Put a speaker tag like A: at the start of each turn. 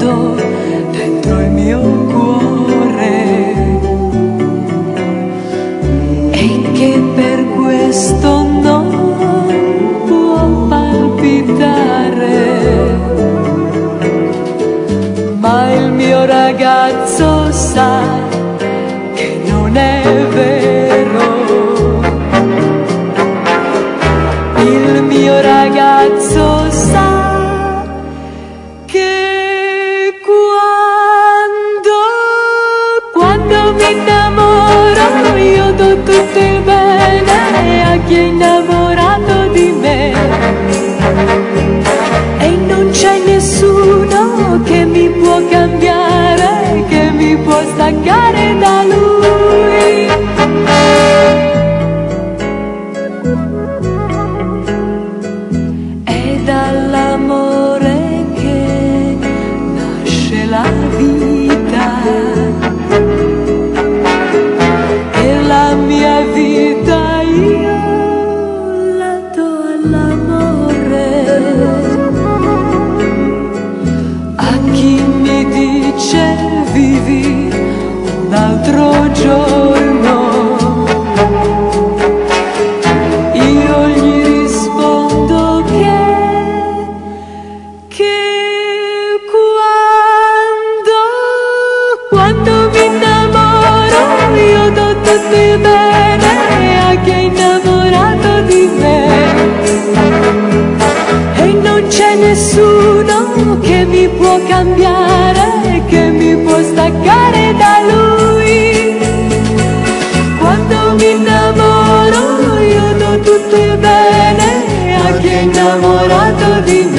A: porto dentro il mio cuore e che per questo non può palpitare, ma il mio ragazzo sa che non è vero. Il mio ragazzo sa che quando mi innamoro io do tutto il bene a chi è innamorato di me, e non c'è nessuno che mi può cambiare, che mi può staccare da lui. È dall'amore che nasce la vita, e la mia vita io la do all'amore. A chi mi dice vivi un altro giorno, io gli rispondo che quando mi innamoro io do tutto il bene a chi è innamorato di me, e non c'è nessuno che mi può cambiare, che mi può staccare da lui. Quando mi innamoro io do tutto il bene a chi è innamorato di me.